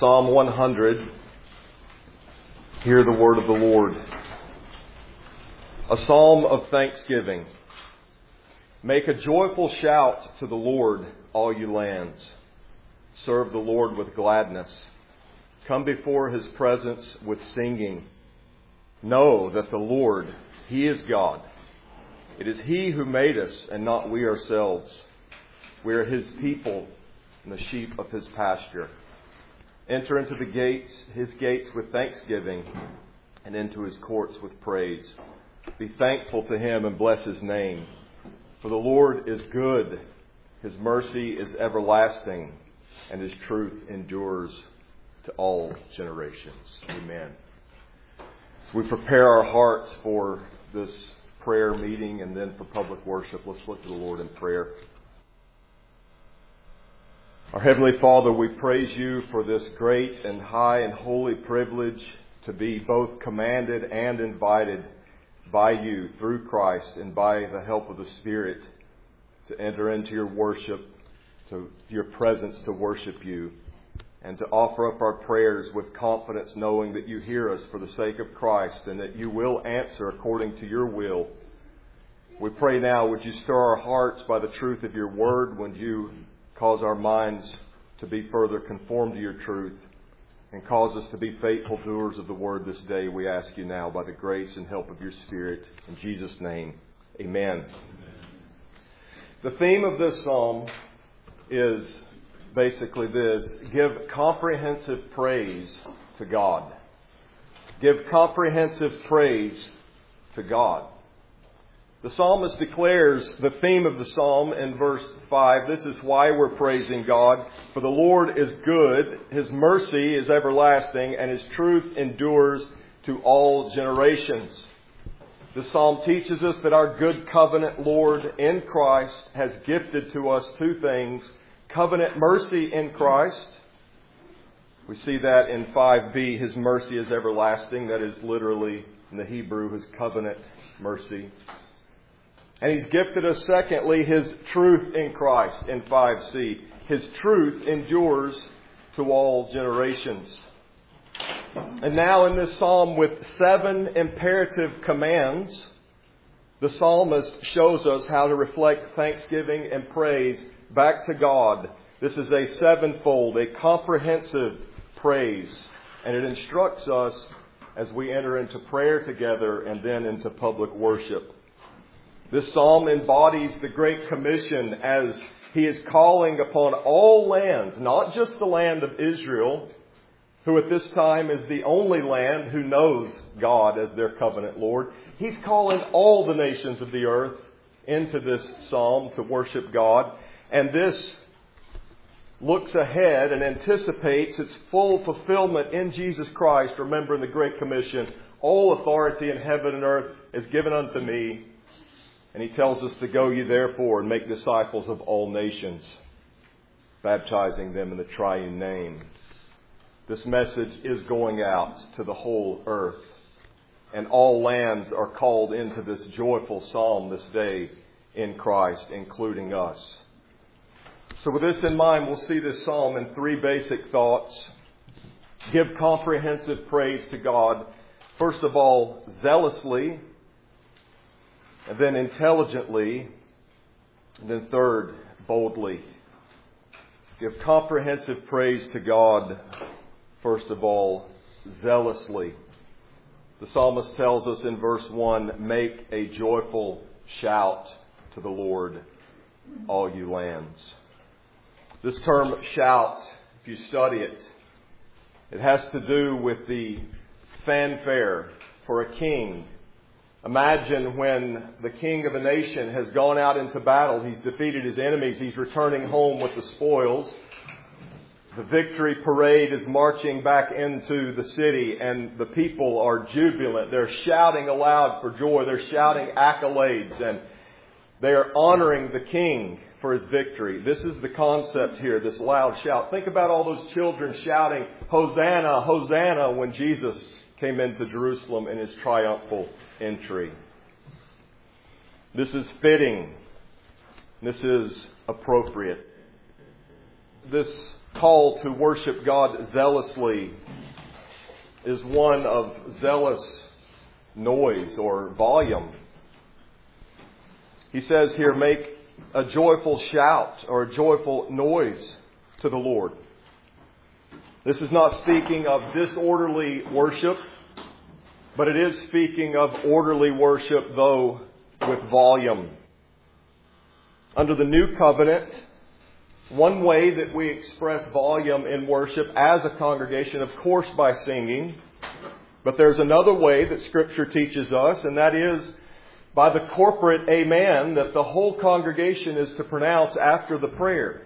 Psalm 100, hear the word of the Lord. A psalm of thanksgiving. Make a joyful shout to the Lord, all you lands. Serve the Lord with gladness. Come before His presence with singing. Know that the Lord, He is God. It is He who made us and not we ourselves. We are His people and the sheep of His pasture. Enter into His gates with thanksgiving, and into His courts with praise. Be thankful to Him and bless His name. For the Lord is good, His mercy is everlasting, and His truth endures to all generations. Amen. As we prepare our hearts for this prayer meeting and then for public worship, let's look to the Lord in prayer. Our Heavenly Father, we praise You for this great and high and holy privilege to be both commanded and invited by You through Christ and by the help of the Spirit to enter into Your worship, to Your presence to worship You, and to offer up our prayers with confidence, knowing that You hear us for the sake of Christ and that You will answer according to Your will. We pray now, would You stir our hearts by the truth of Your Word? Would You cause our minds to be further conformed to Your truth, and cause us to be faithful doers of the Word this day, we ask You now by the grace and help of Your Spirit. In Jesus' name, amen. The theme of this psalm is basically this: give comprehensive praise to God. Give comprehensive praise to God. The psalmist declares the theme of the psalm in verse 5. This is why we're praising God. For the Lord is good, His mercy is everlasting, and His truth endures to all generations. The psalm teaches us that our good covenant Lord in Christ has gifted to us two things: covenant mercy in Christ. We see that in 5b, His mercy is everlasting. That is literally, in the Hebrew, His covenant mercy. And He's gifted us, secondly, His truth in Christ in 5c. His truth endures to all generations. And now in this psalm with 7 imperative commands, the psalmist shows us how to reflect thanksgiving and praise back to God. This is a sevenfold, a comprehensive praise. And it instructs us as we enter into prayer together and then into public worship. This psalm embodies the Great Commission as He is calling upon all lands, not just the land of Israel, who at this time is the only land who knows God as their covenant Lord. He's calling all the nations of the earth into this psalm to worship God. And this looks ahead and anticipates its full fulfillment in Jesus Christ. Remember, in the Great Commission, all authority in heaven and earth is given unto me. And He tells us to go ye therefore and make disciples of all nations, baptizing them in the triune name. This message is going out to the whole earth. And all lands are called into this joyful psalm this day in Christ, including us. So with this in mind, we'll see this psalm in 3 basic thoughts. Give comprehensive praise to God. First of all, zealously. And then intelligently. And then third, boldly. Give comprehensive praise to God. First of all, zealously. The psalmist tells us in verse 1, make a joyful shout to the Lord, all you lands. This term shout, if you study it, it has to do with the fanfare for a king. Imagine when the king of a nation has gone out into battle, he's defeated his enemies, he's returning home with the spoils. The victory parade is marching back into the city and the people are jubilant. They're shouting aloud for joy. They're shouting accolades and they are honoring the king for his victory. This is the concept here, this loud shout. Think about all those children shouting, Hosanna, Hosanna, when Jesus came into Jerusalem in His triumphal entry. This is fitting. This is appropriate. This call to worship God zealously is one of zealous noise or volume. He says here, make a joyful shout or a joyful noise to the Lord. This is not speaking of disorderly worship, but it is speaking of orderly worship, though with volume. Under the new covenant, one way that we express volume in worship as a congregation, of course, by singing. But there's another way that Scripture teaches us, and that is by the corporate amen that the whole congregation is to pronounce after the prayer.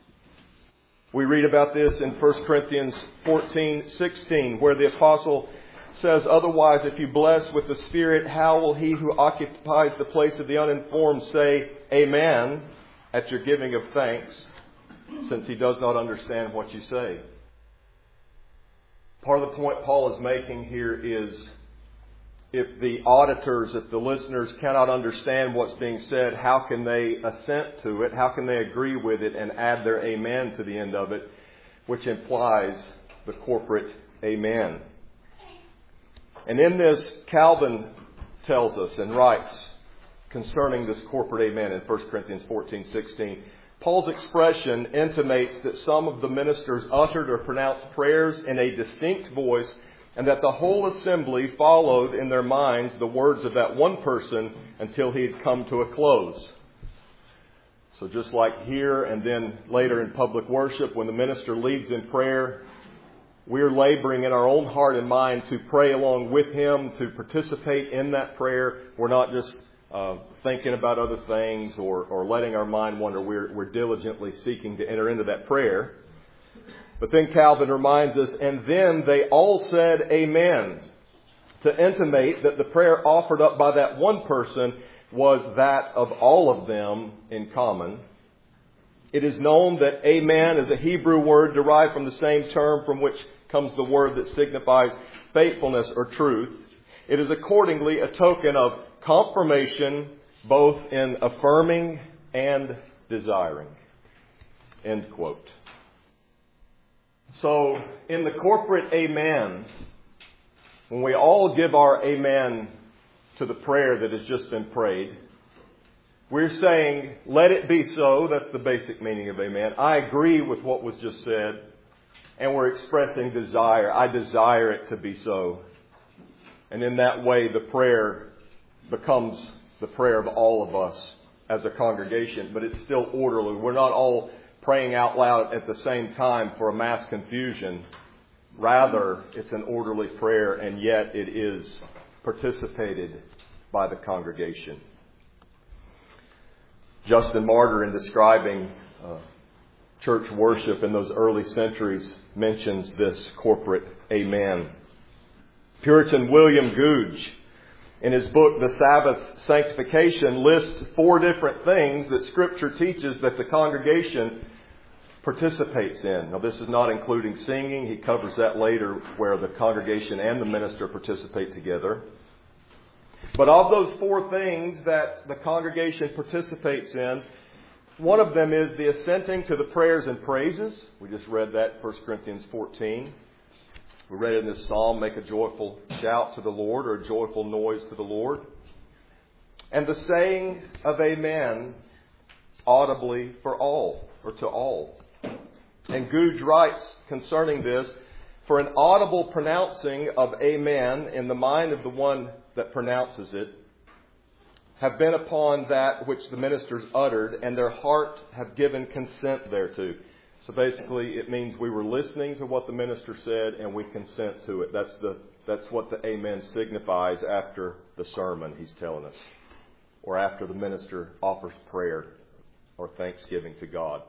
We read about this in 1 Corinthians 14:16, where the apostle says, otherwise, if you bless with the Spirit, how will he who occupies the place of the uninformed say, Amen, at your giving of thanks, since he does not understand what you say? Part of the point Paul is making here is, if the auditors, if the listeners cannot understand what's being said, how can they assent to it? How can they agree with it and add their amen to the end of it, which implies the corporate amen? And in this, Calvin tells us and writes concerning this corporate amen in 1 Corinthians 14:16. Paul's expression intimates that some of the ministers uttered or pronounced prayers in a distinct voice, and that the whole assembly followed in their minds the words of that one person until he had come to a close. So just like here and then later in public worship, when the minister leads in prayer, we're laboring in our own heart and mind to pray along with him, to participate in that prayer. We're not just thinking about other things or letting our mind wander. We're diligently seeking to enter into that prayer. But then Calvin reminds us, and then they all said Amen, to intimate that the prayer offered up by that one person was that of all of them in common. It is known that Amen is a Hebrew word derived from the same term from which comes the word that signifies faithfulness or truth. It is accordingly a token of confirmation, both in affirming and desiring. End quote. So, in the corporate amen, when we all give our amen to the prayer that has just been prayed, we're saying, let it be so. That's the basic meaning of amen. I agree with what was just said. And we're expressing desire. I desire it to be so. And in that way, the prayer becomes the prayer of all of us as a congregation. But it's still orderly. We're not all praying out loud at the same time for a mass confusion. Rather, it's an orderly prayer, and yet it is participated by the congregation. Justin Martyr, in describing church worship in those early centuries, mentions this corporate amen. Puritan William Gouge, in his book, The Sabbath Sanctification, lists 4 different things that Scripture teaches that the congregation participates in. Now, this is not including singing. He covers that later, where the congregation and the minister participate together. But of those 4 things that the congregation participates in, one of them is the assenting to the prayers and praises. We just read that, 1 Corinthians 14. We read in this psalm, make a joyful shout to the Lord, or a joyful noise to the Lord. And the saying of amen audibly for all, or to all. And Gouge writes concerning this, for an audible pronouncing of amen in the mind of the one that pronounces it have been upon that which the ministers uttered, and their heart have given consent thereto. So basically, it means we were listening to what the minister said, and we consent to it. That's what the amen signifies after the sermon, he's telling us, or after the minister offers prayer or thanksgiving to God.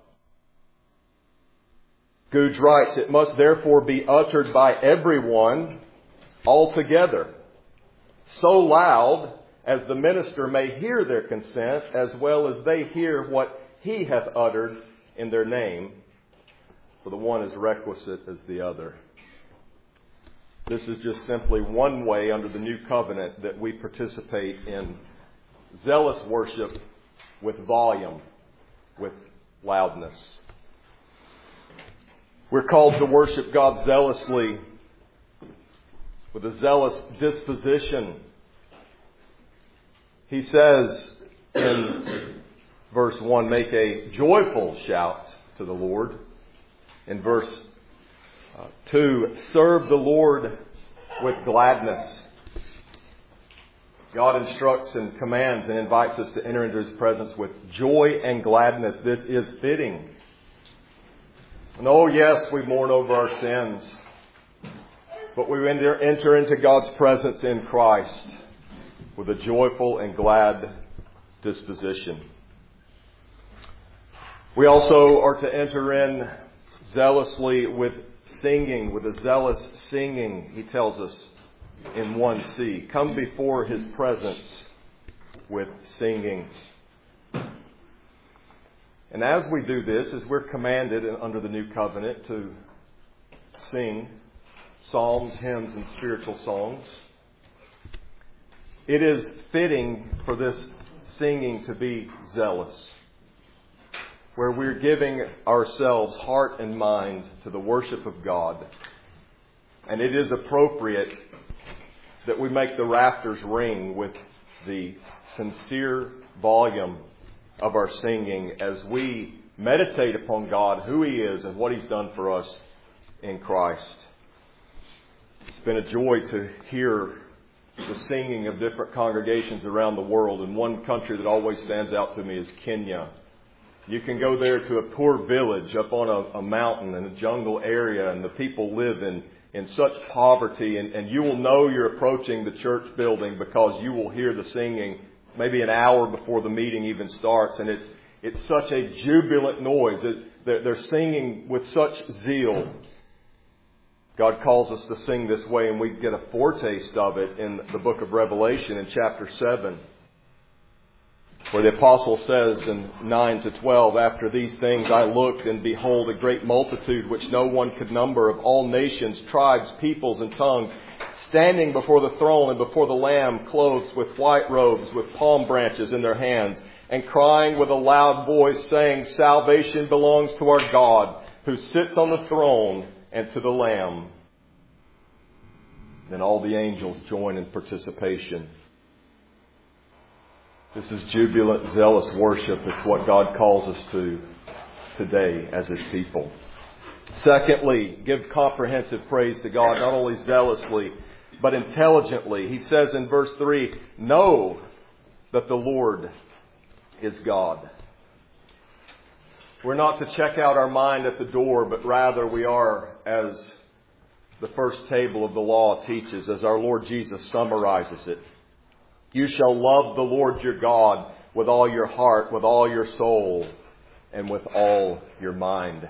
Gouge writes, it must therefore be uttered by everyone altogether, so loud as the minister may hear their consent, as well as they hear what he hath uttered in their name, for the one is requisite as the other. This is just simply one way under the new covenant that we participate in zealous worship with volume, with loudness. We're called to worship God zealously, with a zealous disposition. He says in verse 1, make a joyful shout to the Lord. In verse 2, serve the Lord with gladness. God instructs and commands and invites us to enter into His presence with joy and gladness. This is fitting. And oh yes, we mourn over our sins, but we enter into God's presence in Christ with a joyful and glad disposition. We also are to enter in zealously with singing, with a zealous singing, he tells us in 1c. Come before His presence with singing. And as we do this, as we're commanded under the new covenant to sing psalms, hymns, and spiritual songs, it is fitting for this singing to be zealous, where we're giving ourselves heart and mind to the worship of God. And it is appropriate that we make the rafters ring with the sincere volume of our singing as we meditate upon God, who He is, and what He's done for us in Christ. It's been a joy to hear the singing of different congregations around the world. And one country that always stands out to me is Kenya. You can go there to a poor village up on a mountain in a jungle area, and the people live in such poverty, and you will know you're approaching the church building because you will hear the singing maybe an hour before the meeting even starts, and it's such a jubilant noise. They're singing with such zeal. God calls us to sing this way, and we get a foretaste of it in the book of Revelation in chapter 7, where the apostle says in 9 to 12, after these things I looked, and behold, a great multitude which no one could number, of all nations, tribes, peoples, and tongues, standing before the throne and before the Lamb, clothed with white robes, with palm branches in their hands, and crying with a loud voice, saying, salvation belongs to our God, who sits on the throne, and to the Lamb. Then all the angels join in participation. This is jubilant, zealous worship. It's what God calls us to today as His people. Secondly, give comprehensive praise to God, not only zealously, but intelligently. He says in verse 3, know that the Lord is God. We're not to check out our mind at the door, but rather we are, as the first table of the law teaches, as our Lord Jesus summarizes it. You shall love the Lord your God with all your heart, with all your soul, and with all your mind.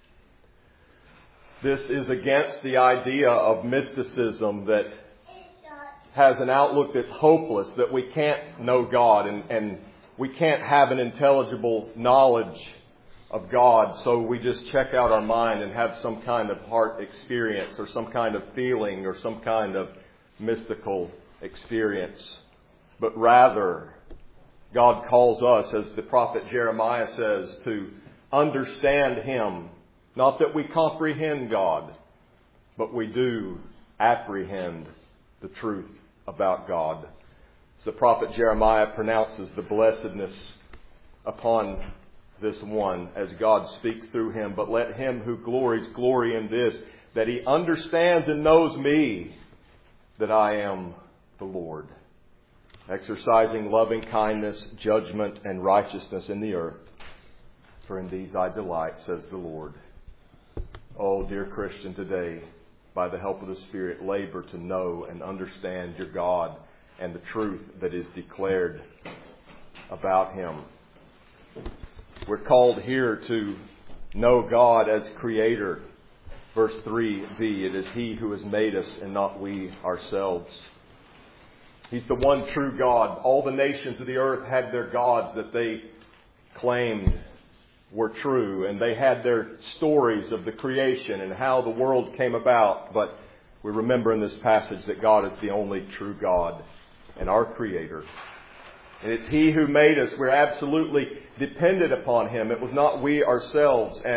This is against the idea of mysticism that has an outlook that's hopeless, that we can't know God and we can't have an intelligible knowledge of God, so we just check out our mind and have some kind of heart experience or some kind of feeling or some kind of mystical experience. But rather, God calls us, as the prophet Jeremiah says, to understand Him. Not that we comprehend God, but we do apprehend the truth about God. So the prophet Jeremiah pronounces the blessedness upon this one as God speaks through him. But let him who glories glory in this, that he understands and knows me, that I am the Lord, exercising loving kindness, judgment, and righteousness in the earth. For in these I delight, says the Lord. Oh, dear Christian, today, by the help of the Spirit, labor to know and understand your God and the truth that is declared about Him. We're called here to know God as Creator. Verse 3b, it is He who has made us and not we ourselves. He's the one true God. All the nations of the earth had their gods that they claimed were true, and they had their stories of the creation and how the world came about. But we remember in this passage that God is the only true God and our Creator. And it's He who made us. We're absolutely dependent upon Him. It was not we ourselves. And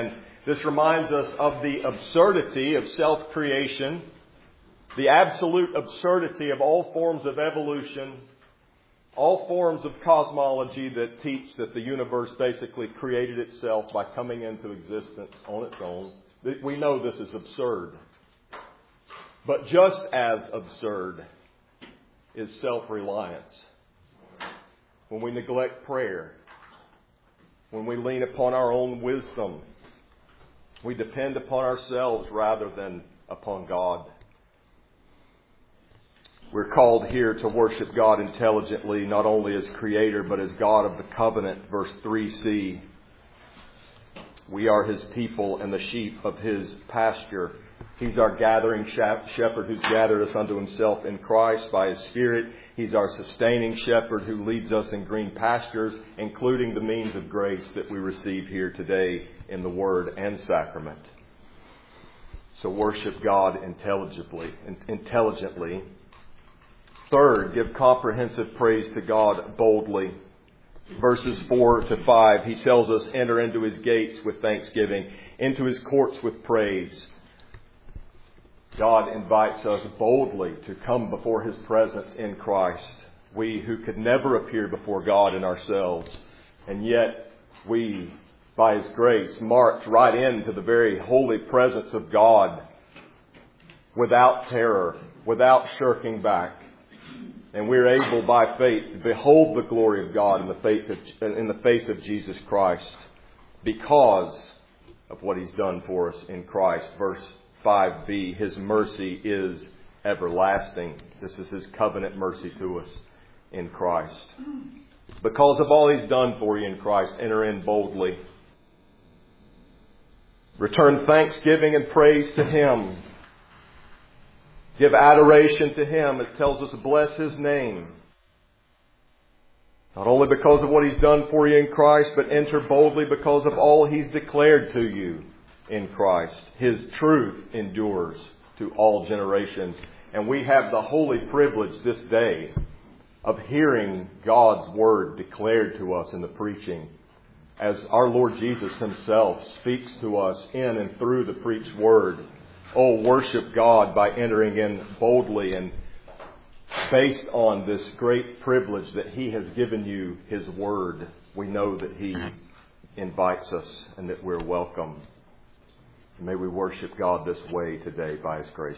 This reminds us of the absurdity of self-creation, the absolute absurdity of all forms of evolution, all forms of cosmology that teach that the universe basically created itself by coming into existence on its own. We know this is absurd. But just as absurd is self-reliance. When we neglect prayer, when we lean upon our own wisdom, we depend upon ourselves rather than upon God. We're called here to worship God intelligently, not only as Creator, but as God of the covenant, verse 3c. We are His people and the sheep of His pasture. He's our gathering shepherd who's gathered us unto Himself in Christ by His Spirit. He's our sustaining shepherd who leads us in green pastures, including the means of grace that we receive here today in the Word and Sacrament. So worship God intelligently. Third, give comprehensive praise to God boldly. Verses 4 to 5, He tells us, enter into His gates with thanksgiving, into His courts with praise. God invites us boldly to come before His presence in Christ. We who could never appear before God in ourselves, and yet we, by His grace, march right into the very holy presence of God without terror, without shirking back. And we're able by faith to behold the glory of God in the face of Jesus Christ because of what He's done for us in Christ. Verse 5b, His mercy is everlasting. This is His covenant mercy to us in Christ. Because of all He's done for you in Christ, enter in boldly. Return thanksgiving and praise to Him. Give adoration to Him. It tells us to bless His name. Not only because of what He's done for you in Christ, but enter boldly because of all He's declared to you in Christ. His truth endures to all generations. And we have the holy privilege this day of hearing God's Word declared to us in the preaching, as our Lord Jesus Himself speaks to us in and through the preached Word. Oh, worship God by entering in boldly and based on this great privilege that He has given you, His Word. We know that He invites us and that we're welcome. May we worship God this way today by His grace.